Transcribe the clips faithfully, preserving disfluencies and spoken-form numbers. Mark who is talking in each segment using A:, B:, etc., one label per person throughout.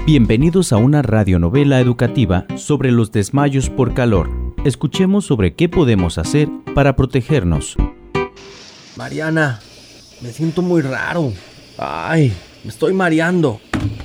A: Bienvenidos a una radionovela educativa sobre los desmayos por calor. Escuchemos sobre qué podemos hacer para protegernos.
B: Mariana, me siento muy raro. Ay, me estoy mareando.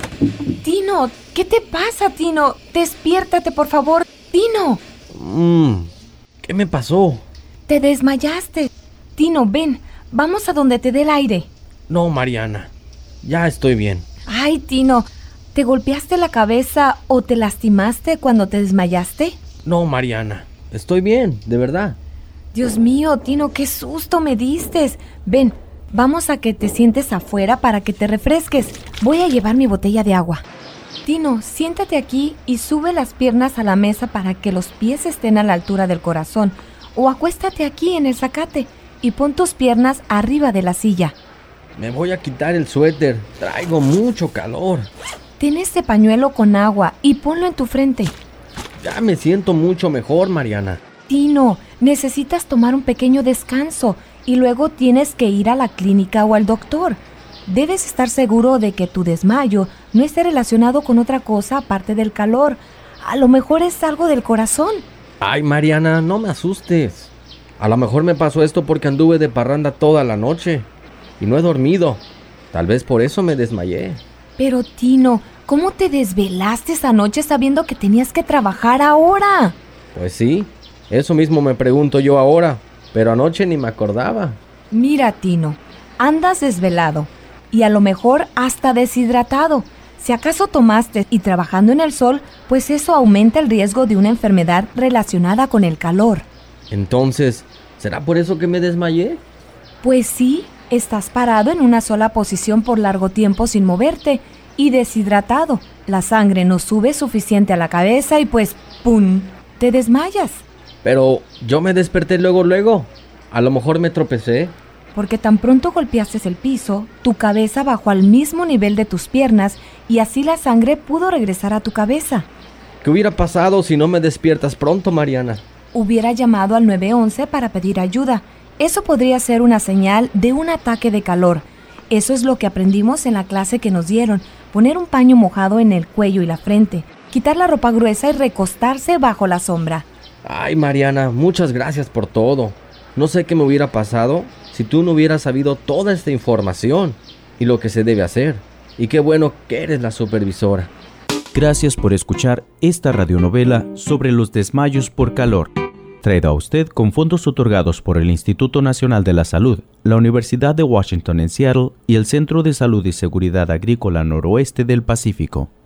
C: Tino, ¿qué te pasa, Tino? Despiértate, por favor. Tino.
B: Mm, ¿Qué me pasó?
C: Te desmayaste. Tino, ven, vamos a donde te dé el aire.
B: No, Mariana, ya estoy bien.
C: Ay, Tino, ¿te golpeaste la cabeza o te lastimaste cuando te desmayaste?
B: No, Mariana, estoy bien, de verdad.
C: Dios mío, Tino, qué susto me diste. Ven, vamos a que te sientes afuera para que te refresques. Voy a llevar mi botella de agua. Tino, siéntate aquí y sube las piernas a la mesa para que los pies estén a la altura del corazón. O acuéstate aquí en el zacate y pon tus piernas arriba de la silla.
B: Me voy a quitar el suéter, traigo mucho calor.
C: Ten este pañuelo con agua y ponlo en tu frente.
B: Ya me siento mucho mejor, Mariana.
C: Tino, necesitas tomar un pequeño descanso y luego tienes que ir a la clínica o al doctor. Debes estar seguro de que tu desmayo no esté relacionado con otra cosa aparte del calor. A lo mejor es algo del corazón.
B: Ay, Mariana, no me asustes. A lo mejor me pasó esto porque anduve de parranda toda la noche y no he dormido. Tal vez por eso me desmayé.
C: Pero, Tino, ¿cómo te desvelaste esa noche sabiendo que tenías que trabajar ahora?
B: Pues sí, eso mismo me pregunto yo ahora, pero anoche ni me acordaba.
C: Mira, Tino, andas desvelado y a lo mejor hasta deshidratado. Si acaso tomaste y trabajando en el sol, pues eso aumenta el riesgo de una enfermedad relacionada con el calor.
B: Entonces, ¿será por eso que me desmayé?
C: Pues sí, estás parado en una sola posición por largo tiempo sin moverte y deshidratado. La sangre no sube suficiente a la cabeza y pues ¡pum!, te desmayas.
B: Pero yo me desperté luego, luego. A lo mejor me tropecé.
C: Porque tan pronto golpeaste el piso, tu cabeza bajó al mismo nivel de tus piernas y así la sangre pudo regresar a tu cabeza.
B: ¿Qué hubiera pasado si no me despiertas pronto, Mariana?
C: Hubiera llamado al nueve once para pedir ayuda. Eso podría ser una señal de un ataque de calor. Eso es lo que aprendimos en la clase que nos dieron. Poner un paño mojado en el cuello y la frente, quitar la ropa gruesa y recostarse bajo la sombra.
B: Ay, Mariana, muchas gracias por todo. No sé qué me hubiera pasado si tú no hubieras sabido toda esta información y lo que se debe hacer. Y qué bueno que eres la supervisora.
A: Gracias por escuchar esta radionovela sobre los desmayos por calor. Traído a usted con fondos otorgados por el Instituto Nacional de la Salud, la Universidad de Washington en Seattle y el Centro de Salud y Seguridad Agrícola Noroeste del Pacífico.